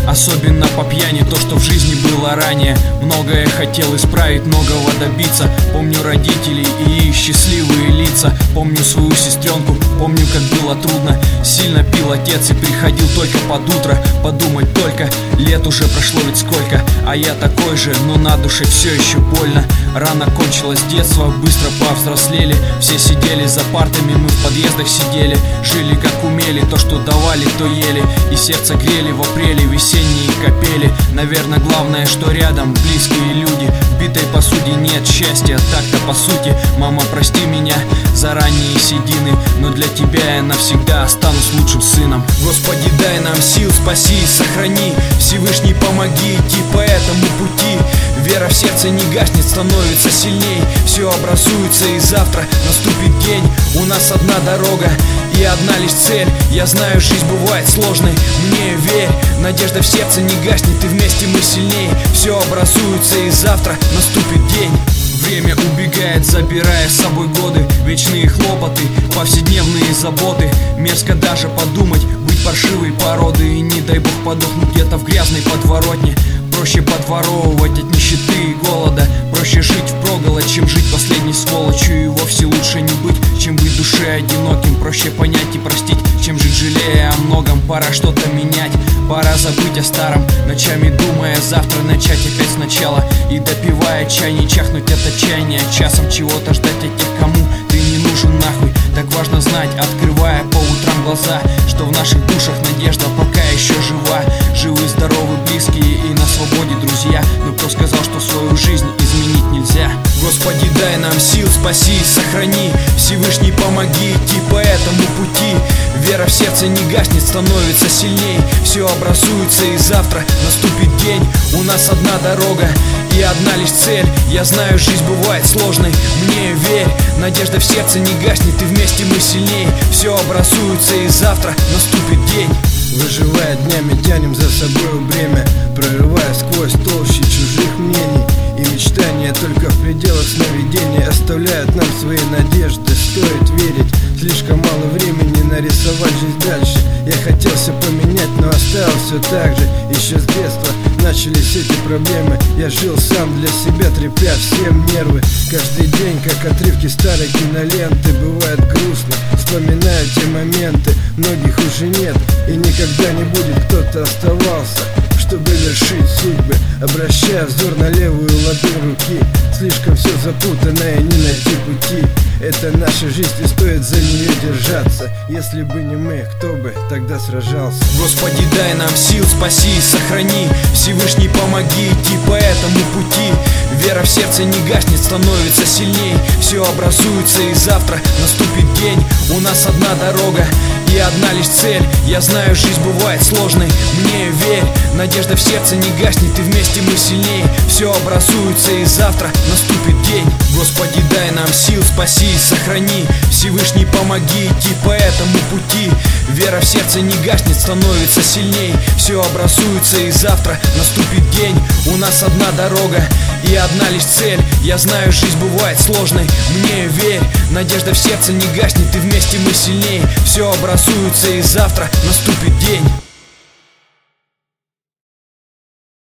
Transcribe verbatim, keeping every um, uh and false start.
особенно по пьяни. То, что в жизни было ранее, многое хотел исправить, многого добиться. Помню родителей и их счастливые лица, помню свою сестренку, помню, как было трудно. Сильно пил отец и приходил только под утро. Подумать только, лет уже прошло ведь сколько, а я такой же, но на душе все еще больно. Рано кончилось детство, быстро повзрослели. Все сидели за партами, мы в подъездах сидели. Жили как умели, то что давали, то ели. И сердце грели в апреле весенние капели. Наверное, главное, что рядом близкие люди. В битой посуде нет счастья, так-то по сути. Мама, прости меня за ранние седины, но для тебя я навсегда останусь лучшим сыном. Господи, дай нам сил, спаси и сохрани. Всевышний, помоги идти по этому пути. Вера в сердце не гаснет, становится сильней. Все образуется, и завтра наступит день. У нас одна дорога и одна лишь цель. Я знаю, жизнь бывает сложной, мне верь. Надежда в сердце не гаснет, и вместе мы сильней. Все образуется, и завтра наступит день. Время убегает, забирая с собой годы. Вечные хлопоты, повседневные заботы. Мерзко даже подумать, быть паршивой породы. И не дай бог подохнуть где-то в грязной подворотне. Проще подворовывать от нищеты и голода. Проще жить впроголодь, чем жить последней сволочью. И вовсе лучше не быть, чем быть душе одиноким. Проще понять и простить, чем жить жалея о многом. Пора что-то менять, пора забыть о старом. Ночами думая завтра начать опять сначала. И допивая чай, не чахнуть от отчаяния. Часом чего-то ждать от тех, кому ты не нужен нахуй. Так важно знать, открывая по утрам глаза, что в наших душах надежда пока еще жива. Живы, здоровы, близкие и на свободе друзья. Но кто сказал, что свою жизнь изменить нельзя? Господи, дай нам сил, спаси и сохрани. Всевышний, помоги идти по этому пути. Вера в сердце не гаснет, становится сильней. Все образуется, и завтра наступит день. У нас одна дорога и одна лишь цель. Я знаю, жизнь бывает сложной, мне верь. Надежда в сердце не гаснет, и вместе мы сильней. Все образуется, и завтра наступит день. Выживая днями, тянем за собой бремя, прорывая сквозь толщи чужих мнений. И мечтания только в пределах сновидений оставляют нам свои надежды. Стоит верить, слишком мало времени нарисовать жизнь дальше. Я хотел все поменять, но оставил все так же. Еще с детства начались эти проблемы. Я жил сам для себя, трепя всем нервы. Каждый день, как отрывки старой киноленты. Бывает грустно, вспоминаю те моменты. Многих уже нет, и никогда не будет. Кто-то оставался, чтобы вершить судьбы, обращая взор на левую ладонь руки. Слишком все запутанное, не найти пути. Это наша жизнь, и стоит за нее держаться. Если бы не мы, кто бы тогда сражался? Господи, дай нам сил, спаси и сохрани. Всевышний, помоги идти по этому пути. Вера в сердце не гаснет, становится сильней. Все образуется, и завтра наступит день. У нас одна дорога и одна лишь цель. Я знаю, жизнь бывает сложной, мне верь. Надежда в сердце не гаснет, и вместе мы сильней. Все образуется, и завтра наступит день. Господи, дай нам сил, спаси и сохрани. Всевышний, помоги идти по этому пути. Вера в сердце не гаснет, становится сильней. Все образуется, и завтра наступит день. У нас одна дорога и одна лишь цель. Я знаю, жизнь бывает сложной, мне верь. Надежда в сердце не гаснет, и вместе мы сильней. Все образуется, и завтра наступит день.